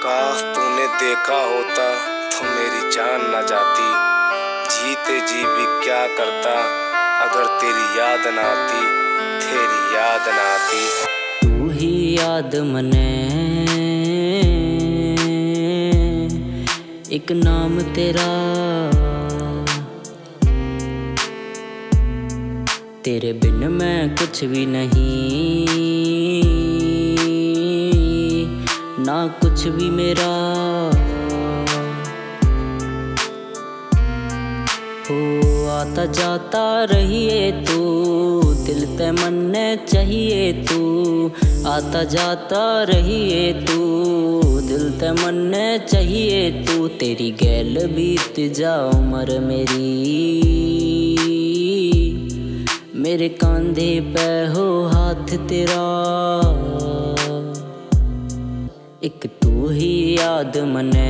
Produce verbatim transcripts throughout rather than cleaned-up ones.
काश तूने देखा होता तो मेरी जान न जाती। जीते जी भी क्या करता अगर तेरी याद ना आती, तेरी याद ना आती। तू ही याद मने एक नाम तेरा, तेरे बिन मैं कुछ भी नहीं, ना कुछ भी मेरा हो। आता जाता रहिए तू, दिल ते मन्ने चाहिए तू। आता जाता रहिए तू, दिल ते मन्ने चाहिए तू। तेरी गैल बीत जा उम्र मेरी, मेरे कांधे पे हो हाथ तेरा। एक तू ही याद मने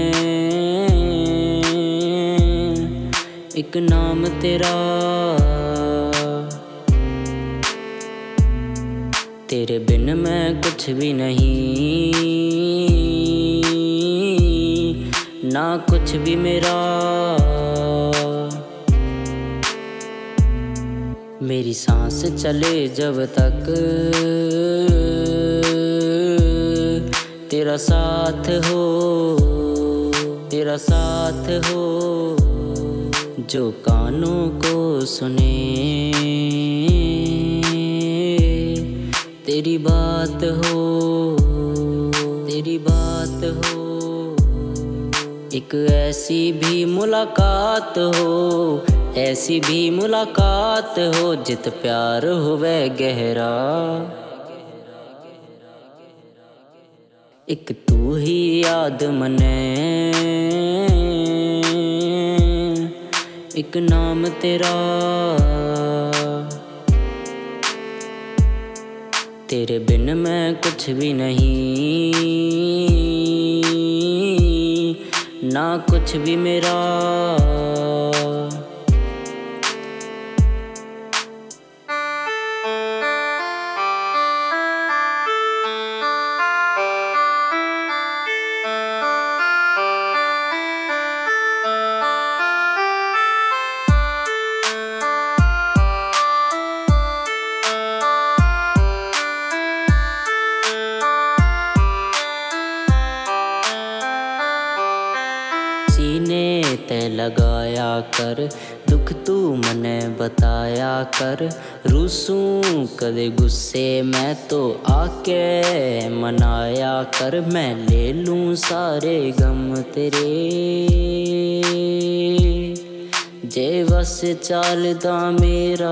एक नाम तेरा, तेरे बिन मैं कुछ भी नहीं, ना कुछ भी मेरा। मेरी सांस चले जब तक तेरा साथ हो, तेरा साथ हो। जो कानों को सुने तेरी बात हो, तेरी बात हो। एक ऐसी भी मुलाकात हो, ऐसी भी मुलाकात हो जित प्यार होवे गहरा। एक तू ही याद मने एक नाम तेरा, तेरे बिन मैं कुछ भी नहीं, ना कुछ भी मेरा। सीने ते लगाया कर, दुख तू मने बताया कर। रूसूं कदे गुस्से मैं तो आके मनाया कर। मैं ले लूं सारे गम तेरे, जे बस चलदा मेरा।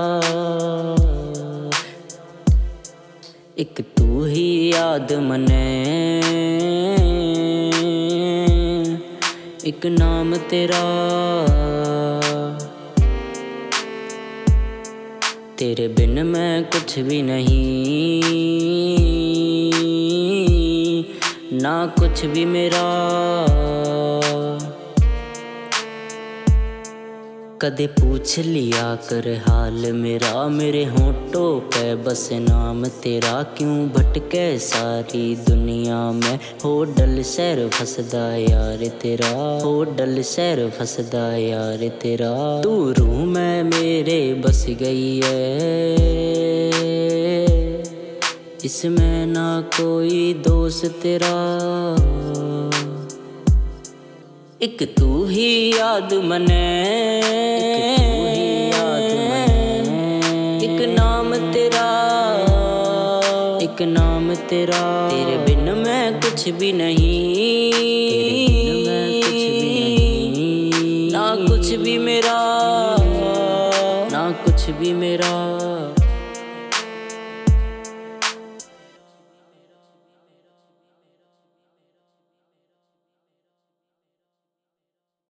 एक तू ही याद मने एक नाम तेरा, तेरे बिन मैं कुछ भी नहीं, ना कुछ भी मेरा। कदे पूछ लिया कर हाल मेरा, मेरे होंठों पे बस नाम तेरा। क्यों भटके सारी दुनिया में, हो डल शहर फसदा यार तेरा, हो डल शहर फसदा यार तेरा। तू रूह में मेरे बस गई है, इसमें ना कोई दोस्त तेरा। एक तू ही याद मने एक नाम तेरा, एक नाम तेरा। तेरे बिन मैं कुछ भी नहीं।